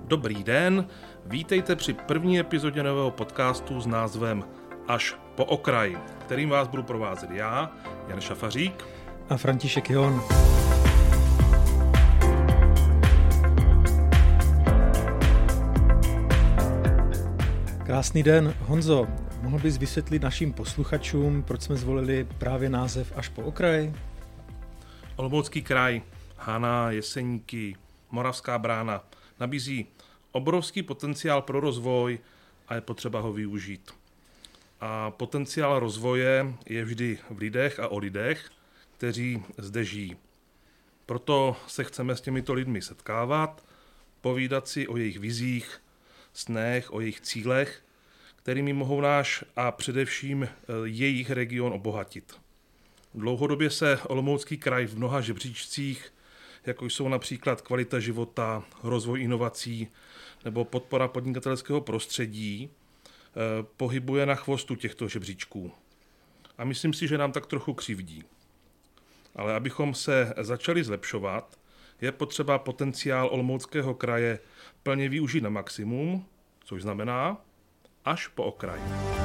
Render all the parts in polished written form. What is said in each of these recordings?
Dobrý den, vítejte při první epizodě nového podcastu s názvem Až po okraj, kterým vás budu provázet já, Jan Šafařík a František John. Krásný den, Honzo. Mohl bys vysvětlit našim posluchačům, proč jsme zvolili právě název Až po okraj? Olomoucký kraj, Haná, Jeseníky, Moravská Brána nabízí obrovský potenciál pro rozvoj a je potřeba ho využít. A potenciál rozvoje je vždy v lidech a o lidech, kteří zde žijí. Proto se chceme s těmito lidmi setkávat, povídat si o jejich vizích, snech, o jejich cílech, kterými mohou náš a především jejich region obohatit. Dlouhodobě se Olomoucký kraj v mnoha žebříčcích, jako jsou například kvalita života, rozvoj inovací nebo podpora podnikatelského prostředí, pohybuje na chvostu těchto žebříčků. A myslím si, že nám tak trochu křivdí. Ale abychom se začali zlepšovat, je potřeba potenciál Olomouckého kraje plně využít na maximum, což znamená až po okraj.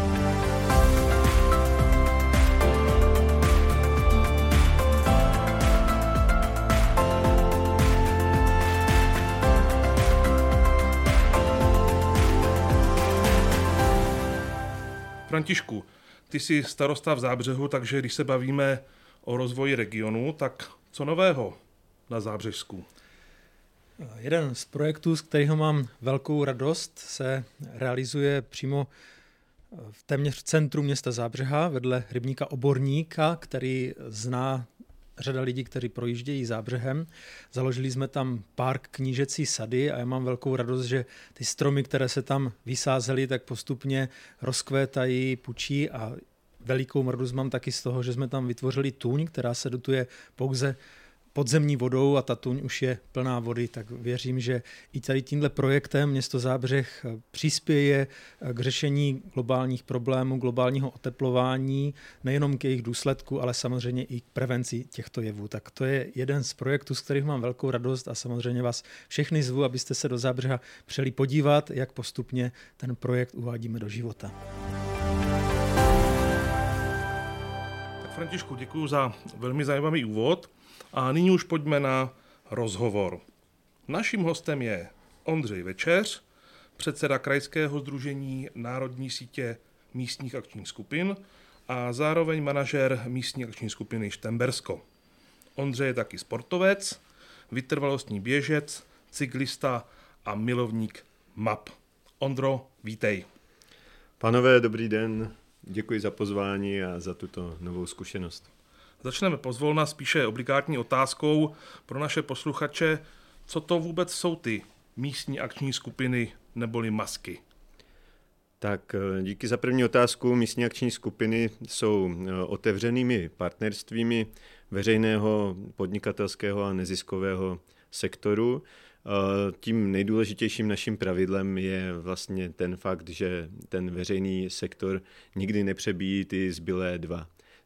Františku, ty jsi starosta v Zábřehu, takže když se bavíme o rozvoji regionu, tak co nového na Zábřežsku? Jeden z projektů, z kterého mám velkou radost, se realizuje přímo téměř v centru města Zábřeha, vedle rybníka Oborníka, který zná řada lidí, kteří projíždějí Zábřehem. Založili jsme tam park Knížecí sady a já mám velkou radost, že ty stromy, které se tam vysázely, tak postupně rozkvétají, pučí a velikou radost mám taky z toho, že jsme tam vytvořili tůň, která se dotuje pouze podzemní vodou a ta tuň už je plná vody, tak věřím, že i tady tímhle projektem město Zábřeh přispěje k řešení globálních problémů, globálního oteplování, nejenom k jejich důsledku, ale samozřejmě i k prevenci těchto jevů. Tak to je jeden z projektů, z kterých mám velkou radost a samozřejmě vás všechny zvu, abyste se do Zábřeha přijeli podívat, jak postupně ten projekt uvádíme do života. Tak Františku, děkuji za velmi zajímavý úvod. A nyní už pojďme na rozhovor. Naším hostem je Ondřej Večeř, předseda Krajského sdružení Národní sítě místních akčních skupin a zároveň manažer místní akční skupiny Štembersko. Ondřej je taky sportovec, vytrvalostní běžec, cyklista a milovník map. Ondro, vítej. Pánové, dobrý den. Děkuji za pozvání a za tuto novou zkušenost. Začneme pozvolna spíše obligátní otázkou pro naše posluchače, co to vůbec jsou ty místní akční skupiny neboli masky. Tak díky za první otázku. Místní akční skupiny jsou otevřenými partnerstvími veřejného, podnikatelského a neziskového sektoru. Tím nejdůležitějším naším pravidlem je vlastně ten fakt, že ten veřejný sektor nikdy nepřebíjí ty zbylé dva.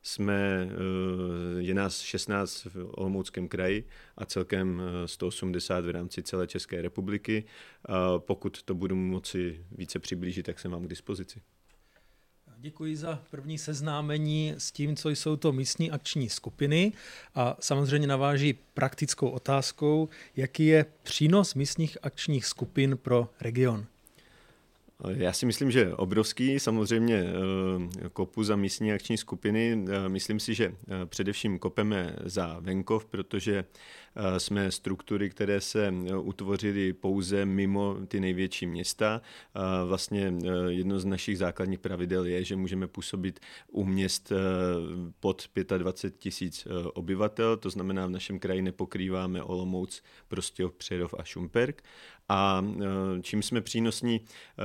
Je nás 16 v Olomouckém kraji a celkem 180 v rámci celé České republiky. Pokud to budu moci více přiblížit, tak jsem vám k dispozici. Děkuji za první seznámení s tím, co jsou to místní akční skupiny a samozřejmě naváží praktickou otázkou, jaký je přínos místních akčních skupin pro region. Já si myslím, že obrovský, samozřejmě kopu za místní akční skupiny. Myslím si, že především kopeme za venkov, protože jsme struktury, které se utvořily pouze mimo ty největší města. Vlastně jedno z našich základních pravidel je, že můžeme působit u měst pod 25 000 obyvatel, to znamená v našem kraji nepokrýváme Olomouc, Prostějov, Přerov a Šumperk. A čím jsme přínosní,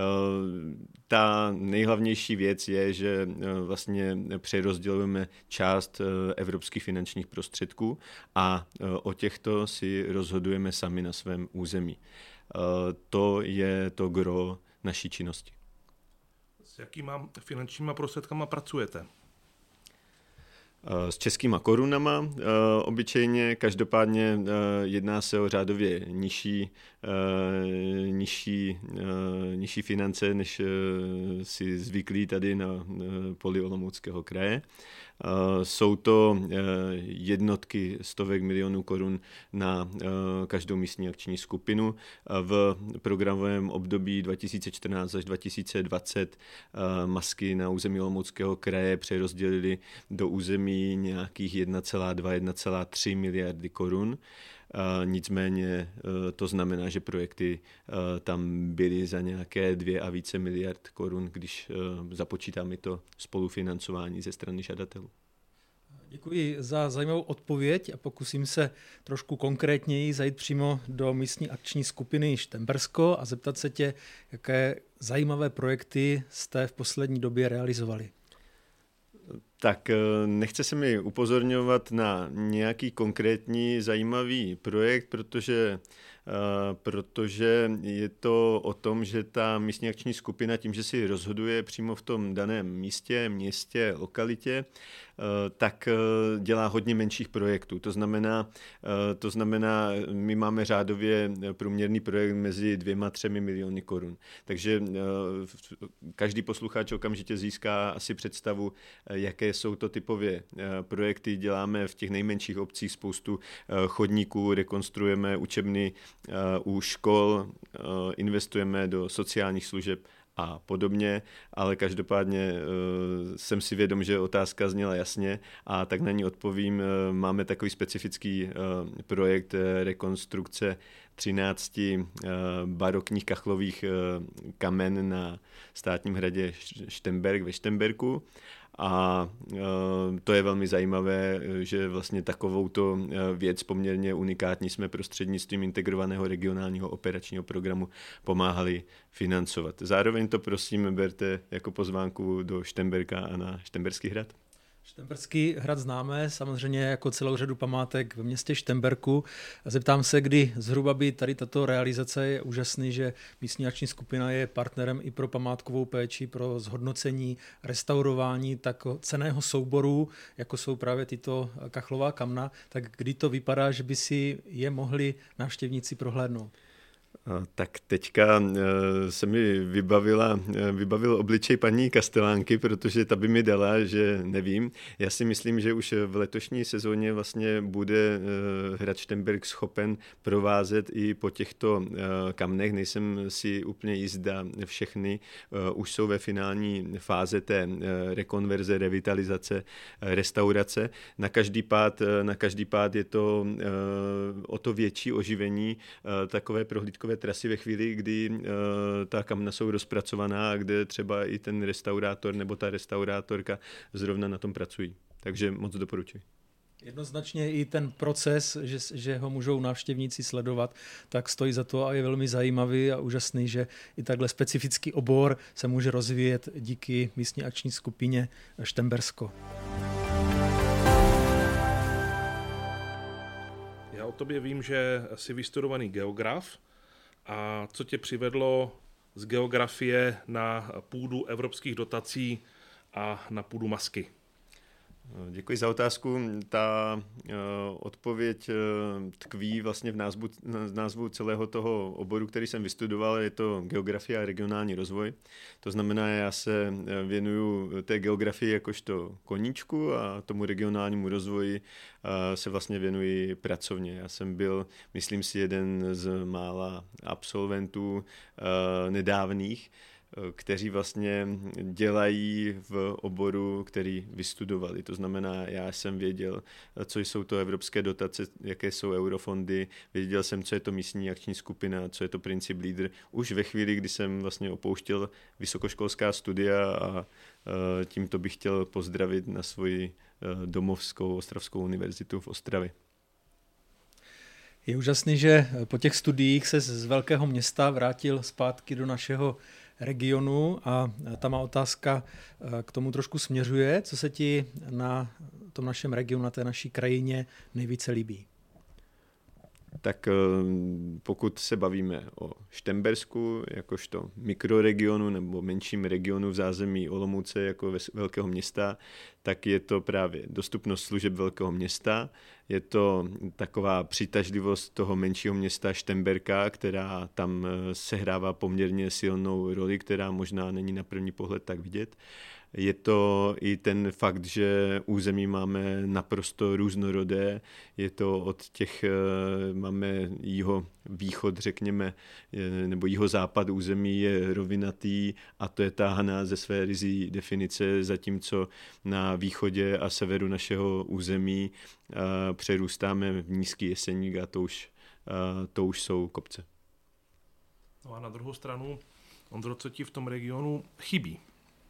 ta nejhlavnější věc je, že vlastně přerozdělujeme část evropských finančních prostředků a o těchto si rozhodujeme sami na svém území. To je to gro naší činnosti. S jakýma finančníma prostředkama pracujete? s českýma korunama obyčejně. Každopádně jedná se o řádově nižší finance, než si zvyklí tady na poli Olomouckého kraje. Jsou to jednotky stovek milionů korun na každou místní akční skupinu. V programovém období 2014 až 2020 MASky na území Olomouckého kraje přerozdělili do území nějakých 1,2–1,3 miliardy korun. Nicméně to znamená, že projekty tam byly za nějaké 2 a více miliard korun, když započítáme to spolufinancování ze strany žadatelů. Děkuji za zajímavou odpověď a pokusím se trošku konkrétněji zajít přímo do místní akční skupiny Štembersko a zeptat se tě, jaké zajímavé projekty jste v poslední době realizovali. Tak nechce se mi upozorňovat na nějaký konkrétní zajímavý projekt, protože je to o tom, že ta místní akční skupina tím, že si rozhoduje přímo v tom daném městě, lokalitě, tak dělá hodně menších projektů. To znamená, my máme řádově průměrný projekt mezi 2–3 miliony korun. Takže každý posluchač okamžitě získá asi představu, jaké jsou to typově projekty. Děláme v těch nejmenších obcích spoustu chodníků, rekonstruujeme učebny u škol, investujeme do sociálních služeb a podobně, ale každopádně jsem si vědom, že otázka zněla jasně a tak na ní odpovím. Máme takový specifický projekt rekonstrukce 13 barokních kachlových kamen na státním hradě Štemberk ve Štemberku. A to je velmi zajímavé, že vlastně takovouto věc poměrně unikátní jsme prostřednictvím integrovaného regionálního operačního programu pomáhali financovat. Zároveň to prosím berte jako pozvánku do Štemberka a na Štemberský hrad. Štemberský hrad známe samozřejmě jako celou řadu památek ve městě Štemberku. Zeptám se, kdy zhruba by tady tato realizace, je úžasný, že místní akční skupina je partnerem i pro památkovou péči, pro zhodnocení, restaurování tak cenného souboru, jako jsou právě tyto kachlová kamna, tak kdy to vypadá, že by si je mohli návštěvníci prohlédnout? Tak teďka se mi vybavil obličej paní Kastelánky, protože ta by mi dala, že nevím. Já si myslím, že už v letošní sezóně vlastně bude hrad Štemberk schopen provázet i po těchto kamnech. Nejsem si úplně jistá, všechny už jsou ve finální fáze té rekonverze, revitalizace, restaurace. Na každý pád je to o to větší oživení takové prohlídkové trasy ve chvíli, kdy ta kamna jsou rozpracovaná a kde třeba i ten restaurátor nebo ta restaurátorka zrovna na tom pracují. Takže moc doporučuji. Jednoznačně i ten proces, že ho můžou návštěvníci sledovat, tak stojí za to a je velmi zajímavý a úžasný, že i takhle specifický obor se může rozvíjet díky místní akční skupině Štembersko. Já o tobě vím, že jsi vystudovaný geograf. A co tě přivedlo z geografie na půdu evropských dotací a na půdu MASky? Děkuji za otázku. Ta odpověď tkví vlastně v názvu celého toho oboru, který jsem vystudoval, je to geografie a regionální rozvoj. To znamená, já se věnuju té geografii jakožto koníčku a tomu regionálnímu rozvoji se vlastně věnuji pracovně. Já jsem byl, myslím si, jeden z mála absolventů nedávných, kteří vlastně dělají v oboru, který vystudovali. To znamená, já jsem věděl, co jsou to evropské dotace, jaké jsou eurofondy, věděl jsem, co je to místní akční skupina, co je to princip LEADER. Už ve chvíli, kdy jsem vlastně opouštěl vysokoškolská studia a tímto bych chtěl pozdravit na svoji domovskou Ostravskou univerzitu v Ostravě. Je úžasný, že po těch studiích se z velkého města vrátil zpátky do našeho regionu a ta má otázka k tomu trošku směřuje. Co se ti na tom našem regionu, na té naší krajině nejvíce líbí? Tak pokud se bavíme o Štembersku, jakožto mikroregionu nebo menším regionu v zázemí Olomouce jako velkého města, tak je to právě dostupnost služeb velkého města, je to taková přitažlivost toho menšího města Štemberka, která tam sehrává poměrně silnou roli, která možná není na první pohled tak vidět. Je to i ten fakt, že území máme naprosto různorodé, je to od těch, máme jihovýchod, řekněme, nebo jihozápad území je rovinatý a to je táhaná ze své rizí definice, zatímco na východě a severu našeho území přerůstáme v nízký Jeseník a to už jsou kopce. No a na druhou stranu, Ondro, co ti v tom regionu chybí?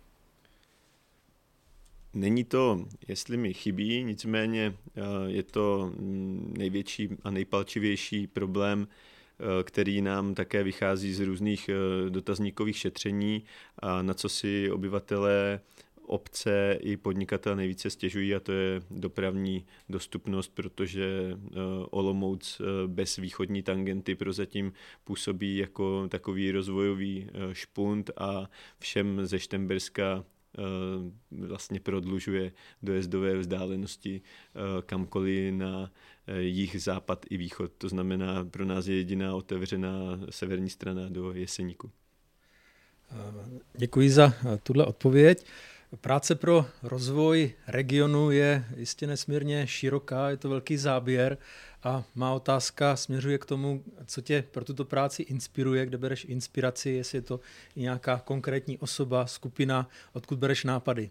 Není to, jestli mi chybí, nicméně je to největší a nejpalčivější problém, který nám také vychází z různých dotazníkových šetření, a na co si obyvatelé obce i podnikatelé nejvíce stěžují, a to je dopravní dostupnost, protože Olomouc bez východní tangenty prozatím působí jako takový rozvojový špunt a všem ze Štemberska vlastně prodlužuje dojezdové vzdálenosti kamkoliv na jih, západ i východ. To znamená, pro nás je jediná otevřená severní strana do Jeseníku. Děkuji za tuhle odpověď. Práce pro rozvoj regionu je jistě nesmírně široká, je to velký záběr a má otázka směřuje k tomu, co tě pro tuto práci inspiruje, kde bereš inspiraci, jestli je to i nějaká konkrétní osoba, skupina, odkud bereš nápady.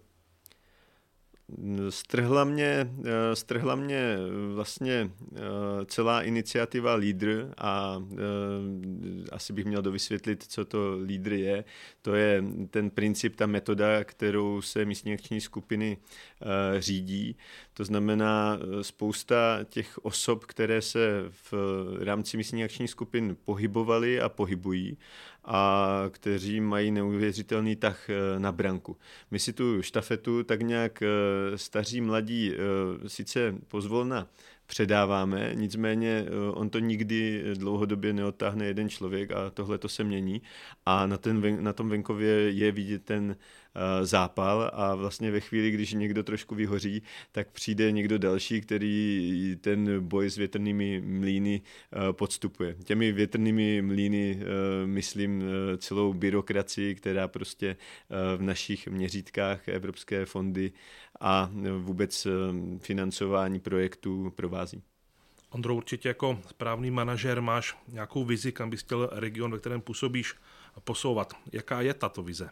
Strhla mě vlastně celá iniciativa LEADER a asi bych měl dovysvětlit, co to LEADER je. To je ten princip, ta metoda, kterou se místní akční skupiny řídí. To znamená spousta těch osob, které se v rámci místních akčních skupin pohybovaly a pohybují a kteří mají neuvěřitelný tah na branku. My si tu štafetu tak nějak staří mladí sice pozvolna předáváme, nicméně on to nikdy dlouhodobě neodtáhne jeden člověk a tohle to se mění a na tom venkově je vidět ten zápal a vlastně ve chvíli, když někdo trošku vyhoří, tak přijde někdo další, který ten boj s větrnými mlýny podstupuje. Těmi větrnými mlýny myslím celou byrokracii, která prostě v našich měřítkách evropské fondy a vůbec financování projektů provází. Ondro, určitě jako správný manažer máš nějakou vizi, kam bys chtěl region, ve kterém působíš, posouvat. Jaká je tato vize?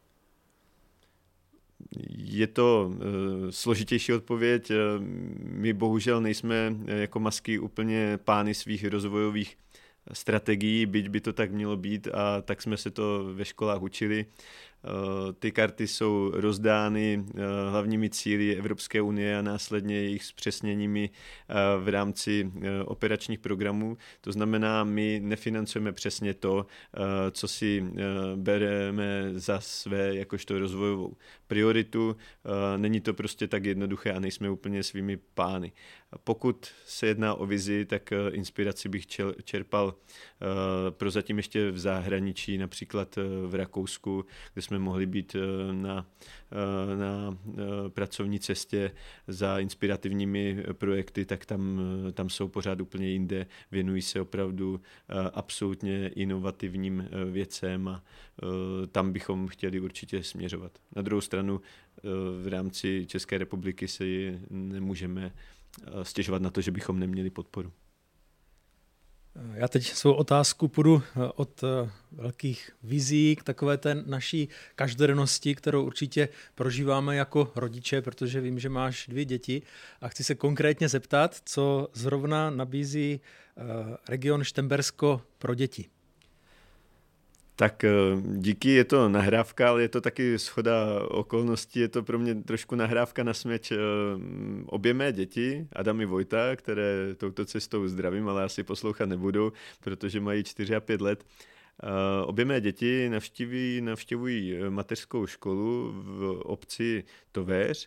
Je to složitější odpověď. My bohužel nejsme jako masky úplně pány svých rozvojových strategií, byť by to tak mělo být a tak jsme se to ve školách učili. Ty karty jsou rozdány hlavními cíli Evropské unie a následně jejich zpřesněními v rámci operačních programů. To znamená, my nefinancujeme přesně to, co si bereme za své jakožto rozvojovou prioritu. Není to prostě tak jednoduché a nejsme úplně svými pány. Pokud se jedná o vizi, tak inspiraci bych čerpal prozatím ještě v zahraničí, například v Rakousku, kde jsme mohli být na pracovní cestě za inspirativními projekty, tak tam jsou pořád úplně jinde, věnují se opravdu absolutně inovativním věcem a tam bychom chtěli určitě směřovat. Na druhou stranu v rámci České republiky si nemůžeme stěžovat na to, že bychom neměli podporu. Já teď svou otázku půjdu od velkých vizí k takové té naší každodennosti, kterou určitě prožíváme jako rodiče, protože vím, že máš 2 děti a chci se konkrétně zeptat, co zrovna nabízí region Štembersko pro děti. Tak díky, je to nahrávka, ale je to taky shoda okolností, je to pro mě trošku nahrávka na směť. Obě mé děti, Adam i Vojta, které touto cestou zdravím, ale asi poslouchat nebudou, protože mají 4 a 5 let. Obě mé děti navštěvují mateřskou školu v obci Tovéř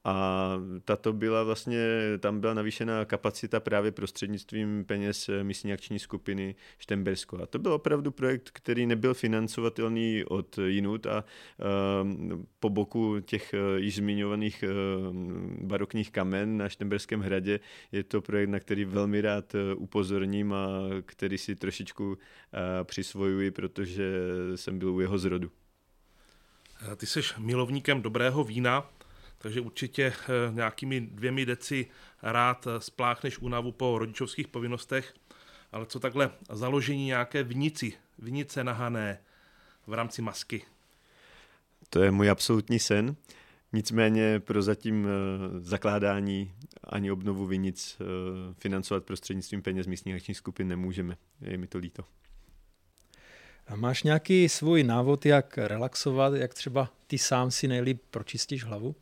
a tato byla vlastně, tam byla navýšená kapacita právě prostřednictvím peněz místní akční skupiny Štembersko. A to byl opravdu projekt, který nebyl financovatelný od jinut a po boku těch již zmiňovaných barokních kamen na Štemberském hradě je to projekt, na který velmi rád upozorním a který si trošičku přisvojuji, protože jsem byl u jeho zrodu. Ty jsi milovníkem dobrého vína, takže určitě nějakými 2 deci rád spláchneš únavu po rodičovských povinnostech, ale co takhle založení nějaké vinice na Hané v rámci masky? To je můj absolutní sen, nicméně prozatím zakládání ani obnovu vinic financovat prostřednictvím peněz místních akčních skupin nemůžeme, je mi to líto. A máš nějaký svůj návod, jak relaxovat, jak třeba ty sám si nejlíp pročistíš hlavu?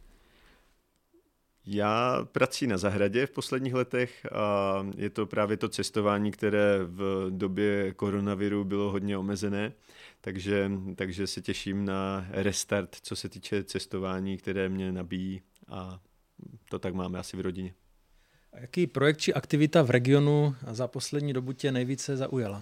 Já pracuji na zahradě v posledních letech a je to právě to cestování, které v době koronaviru bylo hodně omezené, takže se těším na restart, co se týče cestování, které mě nabíjí a to tak máme asi v rodině. A jaký projekt či aktivita v regionu za poslední dobu tě nejvíce zaujala?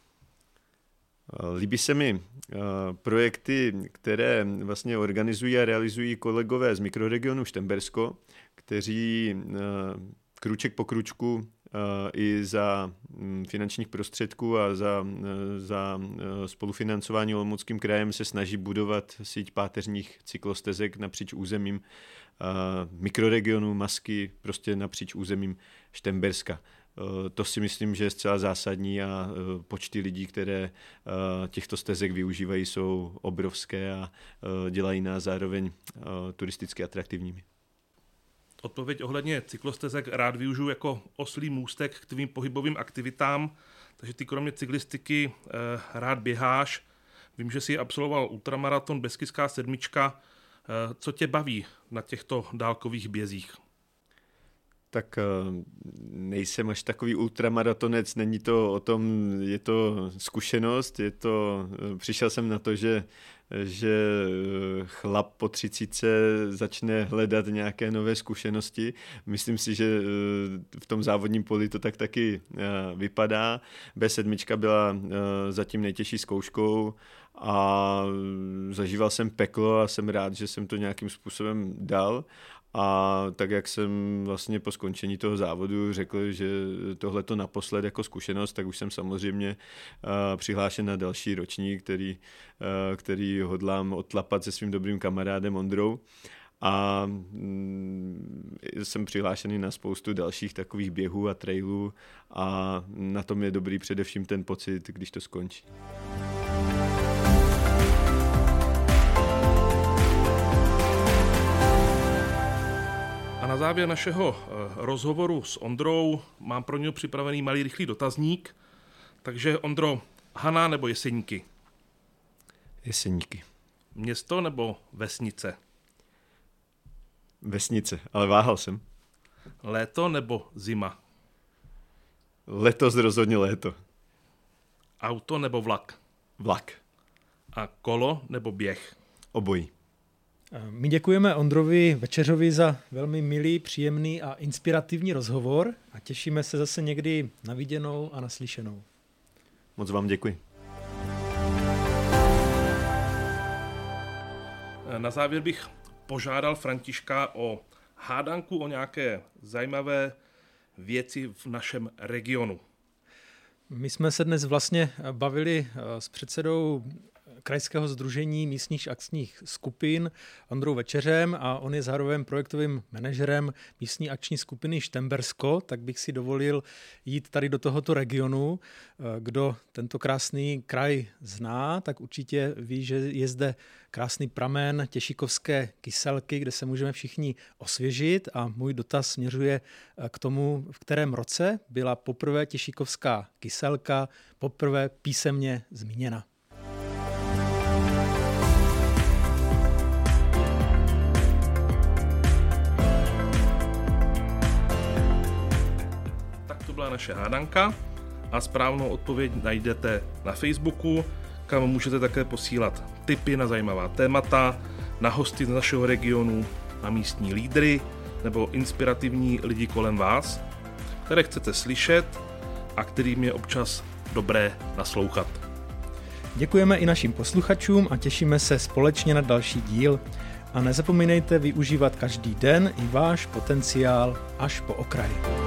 Líbí se mi projekty, které vlastně organizují a realizují kolegové z mikroregionu Štembersko, kteří krůček po krůčku i za finančních prostředků a za spolufinancování Olomouckým krajem se snaží budovat síť páteřních cyklostezek napříč územím mikroregionu Masky, prostě napříč územím Štemberska. To si myslím, že je zcela zásadní a počty lidí, které těchto stezek využívají, jsou obrovské a dělají nás zároveň turisticky atraktivními. Odpověď ohledně cyklostezek rád využiju jako oslí můstek k tvým pohybovým aktivitám, takže ty kromě cyklistiky rád běháš. Vím, že jsi absolvoval ultramaraton Beskyská 7. Co tě baví na těchto dálkových bězích? Tak nejsem až takový ultramaratonec, není to o tom, je to zkušenost, přišel jsem na to, že chlap po 30 začne hledat nějaké nové zkušenosti. Myslím si, že v tom závodním poli to tak taky vypadá. B7 byla zatím nejtěžší zkouškou a zažíval jsem peklo a jsem rád, že jsem to nějakým způsobem dal. A tak, jak jsem vlastně po skončení toho závodu řekl, že tohle to naposled jako zkušenost, tak už jsem samozřejmě přihlášen na další ročník, který hodlám odtlapat se svým dobrým kamarádem Ondrou. A jsem přihlášený na spoustu dalších takových běhů a trailů a na tom je dobrý především ten pocit, když to skončí. A na závěr našeho rozhovoru s Ondrou mám pro něj připravený malý rychlý dotazník. Takže Ondro, Hana nebo Jeseníky? Jeseníky. Město nebo vesnice? Vesnice, ale váhal jsem. Léto nebo zima? Letos rozhodně léto. Auto nebo vlak? Vlak. A kolo nebo běh? Obojí. My děkujeme Ondrovi Večeřovi za velmi milý, příjemný a inspirativní rozhovor a těšíme se zase někdy na viděnou a naslyšenou. Moc vám děkuji. Na závěr bych požádal Františka o hádanku o nějaké zajímavé věci v našem regionu. My jsme se dnes vlastně bavili s předsedou Krajského sdružení místních akčních skupin Ondrou Večeřem a on je zároveň projektovým manažerem místní akční skupiny Štembersko, tak bych si dovolil jít tady do tohoto regionu. Kdo tento krásný kraj zná, tak určitě ví, že je zde krásný pramen Těšíkovské kyselky, kde se můžeme všichni osvěžit a můj dotaz směřuje k tomu, v kterém roce byla poprvé Těšíkovská kyselka poprvé písemně zmíněna. Byla naše hádanka a správnou odpověď najdete na Facebooku, kam můžete také posílat tipy na zajímavá témata, na hosty z našeho regionu na místní lídry nebo inspirativní lidi kolem vás, které chcete slyšet a kterým je občas dobré naslouchat. Děkujeme i našim posluchačům a těšíme se společně na další díl. A nezapomínejte využívat každý den i váš potenciál až po okraj.